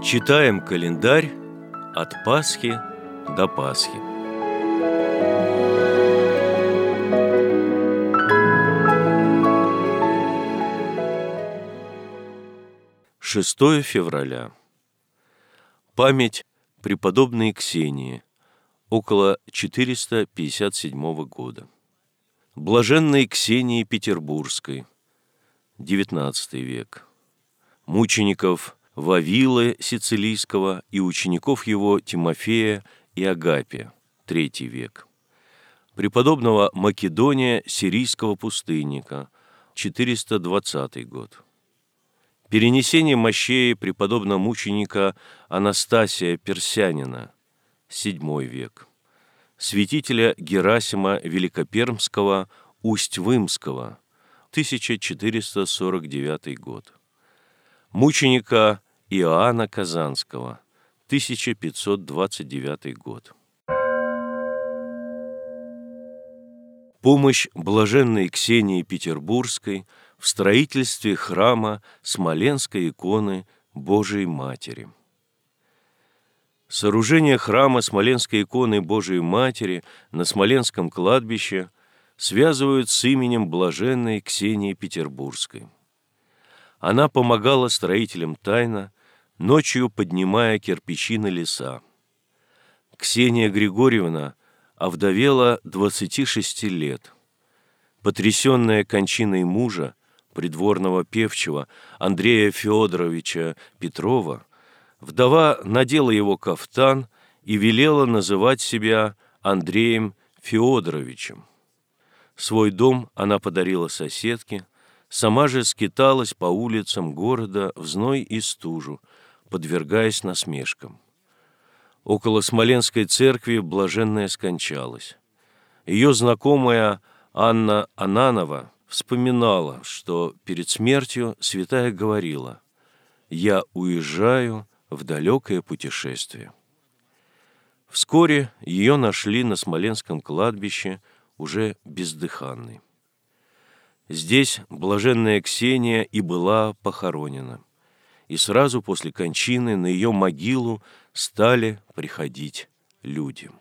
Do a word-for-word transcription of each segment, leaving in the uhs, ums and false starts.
Читаем календарь от Пасхи до Пасхи. шестое февраля. Память преподобной Ксении, около четыреста пятьдесят седьмого года. Блаженной Ксении Петербургской, девятнадцатый век. Мучеников Вавилы Сицилийского и учеников его Тимофея и Агапия, третий век. Преподобного Македония Сирийского пустынника, четыреста двадцатый год. Перенесение мощей преподобного мученика Анастасия Персянина, седьмой век. Святителя Герасима Великопермского Усть-Вымского, тысяча четыреста сорок девятый год. Мученика Иоанна Казанского, тысяча пятьсот двадцать девятый год. Помощь блаженной Ксении Петербургской в строительстве храма Смоленской иконы Божией Матери. Сооружение храма Смоленской иконы Божией Матери на Смоленском кладбище связывают с именем блаженной Ксении Петербургской. Она помогала строителям тайно, ночью поднимая кирпичи на леса. Ксения Григорьевна овдовела двадцати шести лет. Потрясенная кончиной мужа, придворного певчего Андрея Феодоровича Петрова, вдова надела его кафтан и велела называть себя Андреем Феодоровичем. Свой дом она подарила соседке, сама же скиталась по улицам города в зной и стужу, подвергаясь насмешкам. Около Смоленской церкви блаженная скончалась. Ее знакомая Анна Ананова вспоминала, что перед смертью святая говорила: «Я уезжаю в далекое путешествие». Вскоре ее нашли на Смоленском кладбище уже бездыханной. Здесь блаженная Ксения и была похоронена, и сразу после кончины на ее могилу стали приходить люди.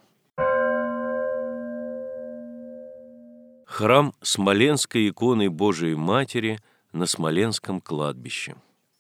Храм Смоленской иконы Божией Матери на Смоленском кладбище.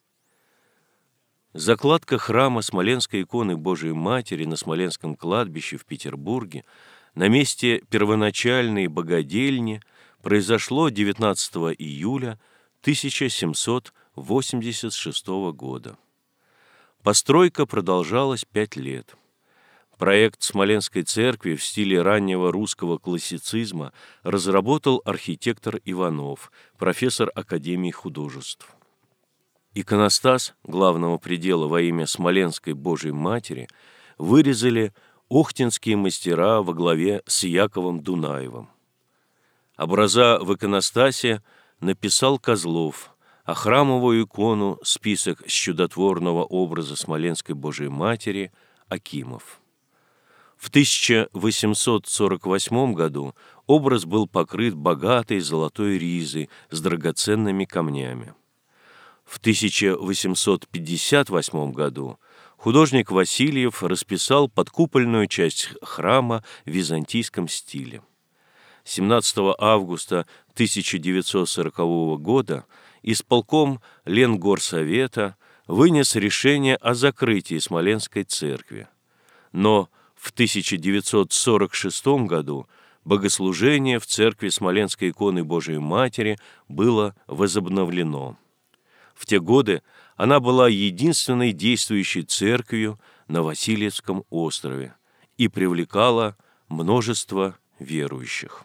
Закладка храма Смоленской иконы Божией Матери на Смоленском кладбище в Петербурге на месте первоначальной богадельни произошло девятнадцатого июля тысяча семьсот восемьдесят шестого года. Постройка продолжалась пять лет. Проект Смоленской церкви в стиле раннего русского классицизма разработал архитектор Иванов, профессор Академии художеств. Иконостас главного предела во имя Смоленской Божией Матери вырезали охтинские мастера во главе с Яковом Дунаевым. Образа в иконостасе написал Козлов, а храмовую икону, список с чудотворного образа Смоленской Божией Матери, Акимов. В тысяча восемьсот сорок восьмом году образ был покрыт богатой золотой ризой с драгоценными камнями. В тысяча восемьсот пятьдесят восьмом году художник Васильев расписал подкупольную часть храма в византийском стиле. семнадцатого августа тысяча девятьсот сорокового года исполком Ленгорсовета вынес решение о закрытии Смоленской церкви. Но в тысяча девятьсот сорок шестом году богослужение в церкви Смоленской иконы Божией Матери было возобновлено. В те годы она была единственной действующей церковью на Васильевском острове и привлекала множество верующих.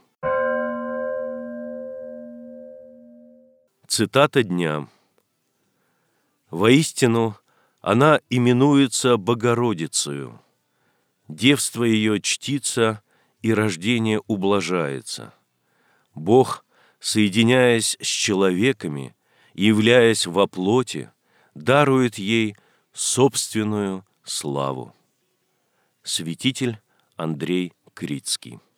Цитата дня. «Воистину, она именуется Богородицею. Девство ее чтится, и рождение ублажается. Бог, соединяясь с человеками, являясь во плоти, дарует ей собственную славу». Святитель Андрей Крицкий.